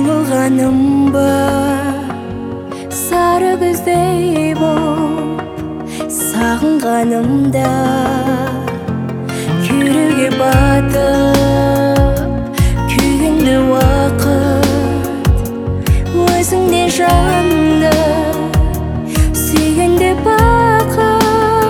жаңылғаным ба, сары күздей боп сағынғанымда, күйреуге батып күйгенде уақыт, өзіңде жанды сүйгенде бақыт.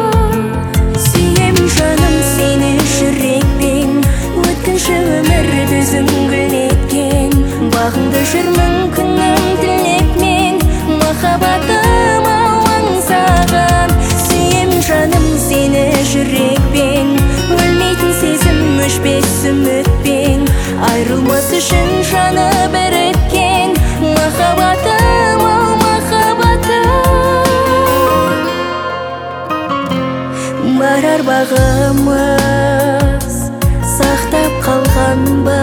Сүйем жаным сені жүрекпен, өткінші өмірді үзіңгілеткен, бағыңды жүрмін күнім тілекмен, махаббатым аңсаған. Сүйем жаным сені жүрекпен, өлмейтін сезім өшпес үмітпен, айрылмас үшін жаны біріккен, махаббатым махаббатым. Барар бағымыз сақтап қалған ба,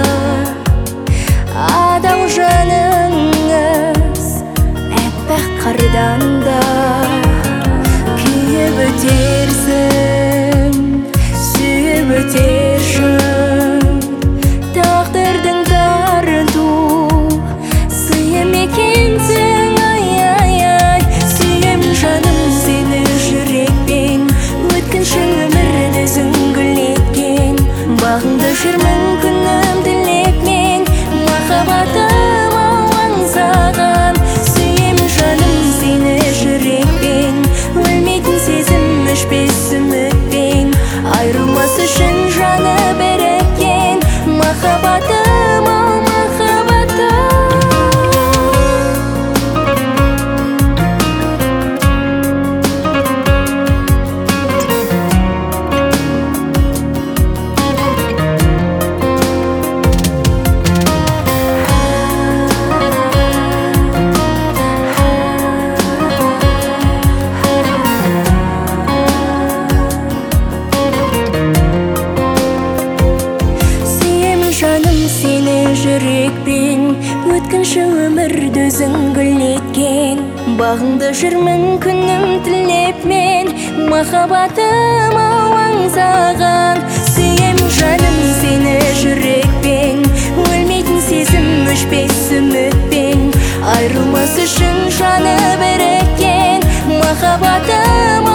адал жаныңыз әппақ қардан да. Күйіп өтерсің, сүйіп өтершің, тағдырдың тарту сыйым екенсің, ай-ай-ай. Сүйем жаным сені жүрекпен, өткінші өмірді үзіңгілеткен, бағыңды жүрмін күнім тілекмен, махаббатым аңсаған. Сүйем жаным сені жүрекпен, өлмейтін сезім өшпес үмітпен, айрылмас үшін жаны біріккен, махаббатым махаббатым. Жүрекпен өткінші өмірді үзіңгілеткен, бағыңды жүрмін күнім тілепмен, махаббатым аңсаған. Сүйем жаным сені жүрекпен, өлмейтін сезім өшпес үмітпен, айрылмас үшін жаны біріккен, махаббатым